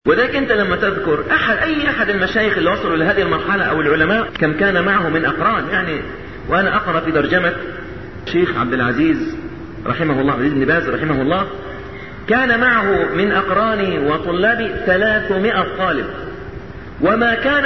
وذلك أنت لما تذكر أي أحد المشايخ اللي وصلوا لهذه المرحلة أو العلماء كم كان معه من أقران، يعني وأنا أقرأ في ترجمة شيخ عبد العزيز رحمه الله، عزيز بن باز رحمه الله، كان معه من أقراني وطلابي 300 طالب، وما كان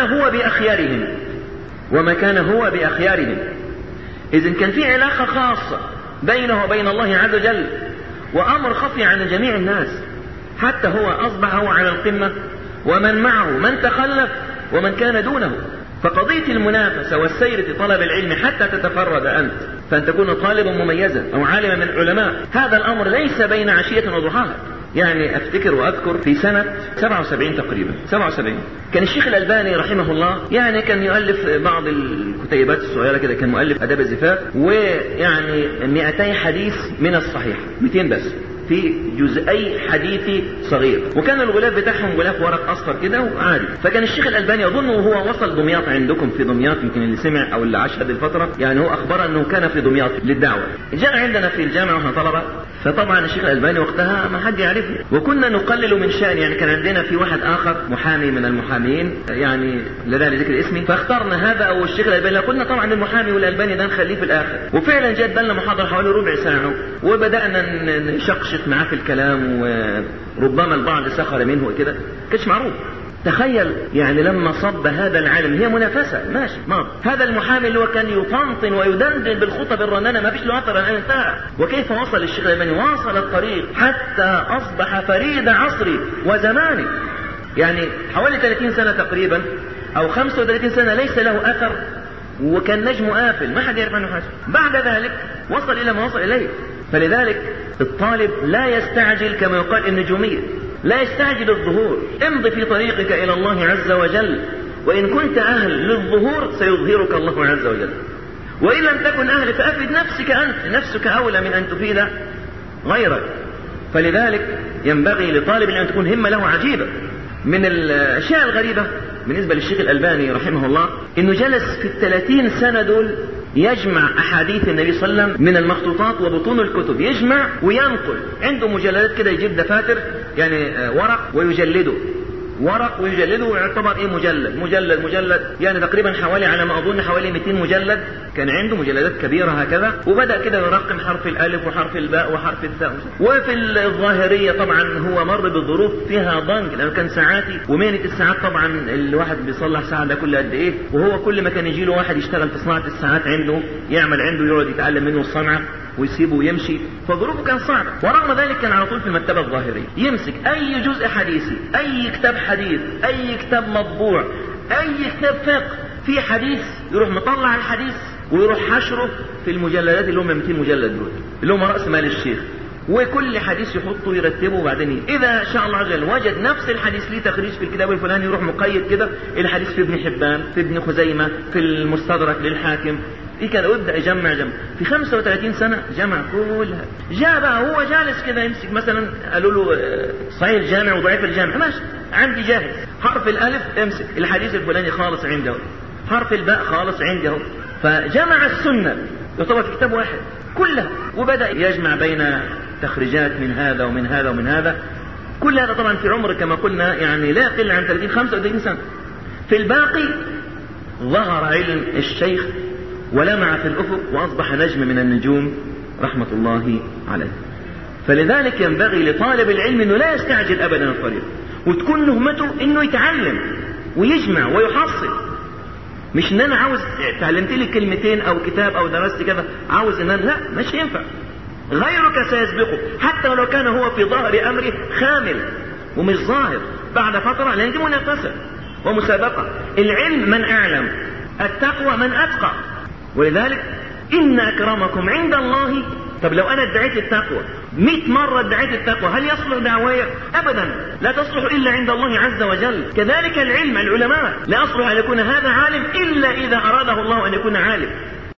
هو بأخيارهم. إذن كان في علاقة خاصة بينه وبين الله عز وجل، وأمر خفي عن جميع الناس، حتى هو أصبح هو على القمة، ومن معه من تخلف ومن كان دونه. فقضية المنافسة والسير في طلب العلم حتى تتفرد أنت فأن تكون طالبا مميزا أو عالما من العلماء، هذا الأمر ليس بين عشية وضحاها. يعني أفتكر وأذكر في سنة 77 تقريبا 77 كان الشيخ الألباني رحمه الله يعني كان يؤلف بعض الكتيبات الصغيرة كده، كان مؤلف أداب الزفاف، ويعني 200 حديث من الصحيح، 200 بس في جزئي حديثي صغير، وكان الغلاف بتاعهم غلاف ورق اصفر كده وعادي. فكان الشيخ الألباني اظن وهو وصل دمياط، عندكم في دمياط يمكن اللي سمع او اللي عاش هذه الفتره، يعني هو اخبر انه كان في دمياط للدعوه، جاء عندنا في الجامعه واحنا طلبه. فطبعا الشيخ الألباني وقتها ما حد يعرفه، وكنا نقلل من شأن، يعني كان عندنا في واحد اخر محامي من المحامين يعني لا داعي لذكر اسمه، فاخترنا هذا او الشيخ الألباني. قلنا طبعا المحامي والألباني ده نخليه في الاخر، وفعلا جت لنا محاضره حوالي ربع ساعه، وبدانا نشقشق معاه في الكلام، وربما البعض سخر منه وكده، كانش معروف. تخيل يعني لما صب هذا العالم، هي منافسة ماشي ماضي، هذا المحامي اللي هو كان يطنطن ويدندن بالخطب الرنانة ما فيش له أثر الآن انتهى. وكيف وصل الشيخ الألباني؟ واصل الطريق حتى أصبح فريد عصري وزماني، يعني حوالي 30 سنة تقريبا أو 35 سنة ليس له أثر، وكان نجم آفل ما حد يعرف عنه حاجة. بعد ذلك وصل إلى ما وصل إليه. فلذلك الطالب لا يستعجل، كما يقال النجومية، لا يستعجل الظهور. امضي في طريقك إلى الله عز وجل، وإن كنت أهل للظهور سيظهرك الله عز وجل، وإن لم تكن أهل فأفد نفسك أنت، نفسك أولى من أن تفيد غيرك. فلذلك ينبغي لطالب أن تكون همة له عجيبة. من الأشياء الغريبة بالنسبة للشيخ الألباني رحمه الله إنه جلس في 30 سنة دول يجمع أحاديث النبي صلى الله عليه وسلم من المخطوطات وبطون الكتب، يجمع وينقل. عنده مجلدات كده، يجيب دفاتر يعني ورق ويجلده، ويعتبر مجلد يعني تقريبا حوالي على ما أظن حوالي 200 مجلد. كان عنده مجلدات كبيرة هكذا، وبدأ كده يرقم حرف الألف وحرف الباء وحرف الثاء. وفي الظاهرية طبعا هو مر بالظروف فيها ضنك، لأنه كان ساعاتي، ومهنة الساعات طبعا الواحد بيصلح ساعة ده كل قد إيه، وهو كل ما كان يجي له واحد يشتغل في صناعة الساعات عنده، يعمل عنده، يقعد يتعلم منه الصنعة ويسيبه ويمشي، فظروفه كان صعبة. ورغم ذلك كان على طول في المكتبة الظاهرية يمسك أي جزء حديثي، أي كتاب حديث، أي كتاب مطبوع، أي كتاب فقه في حديث، يروح مطلع الحديث ويروح حشره في المجلدات اللي هم 200 مجلد دول اللي هم رأس مال الشيخ، وكل حديث يحطه يرتبه، وبعدين إذا شاء الله عز وجل وجد نفس الحديث ليه تخريج في الكتاب الفلاني يروح مقيد كده الحديث في ابن حبان، في ابن خزيمة، في المستدرك للحاكم، في كده، ويبدأ يجمع. في 35 سنة جمع كلها. جاء بقى هو جالس كده يمسك مثلا، قالوا له صحيح الجامع وضعيف الجامع، ماشي عندي جاهز، حرف الألف امسك الحديث الفلاني خالص عندي اهو، حرف الباء خالص عندي اهو. فجمع السنة يعتبر في كتاب واحد كلها، وبدأ يجمع بين تخريجات من هذا ومن هذا ومن هذا. كل هذا طبعا في عمر كما قلنا يعني لا يقل عن 35 سنة. في الباقي ظهر علم الشيخ ولمع في الأفق، وأصبح نجم من النجوم رحمة الله عليه. فلذلك ينبغي لطالب العلم أنه لا يستعجل أبدا الطريق، وتكون نهمته أنه يتعلم ويجمع ويحصل، مش أن أنا عاوز تعلمت لي كلمتين أو كتاب أو درست كذا عاوز أن أنا، لا، مش ينفع، غيرك سيسبقه حتى ولو كان هو في ظهر أمره خامل ومش ظاهر. بعد فترة لأن دي منافسة ومسابقة. العلم من أعلم، التقوى من أتقى. ولذلك إن أكرمكم عند الله. طب لو أنا ادعيت التقوى 100 مرة ادعيت التقوى، هل يصلح دعوايا؟ أبدا، لا تصلح إلا عند الله عز وجل. كذلك العلم، العلماء لا يصلح أن يكون هذا عالم إلا إذا أراده الله أن يكون عالم.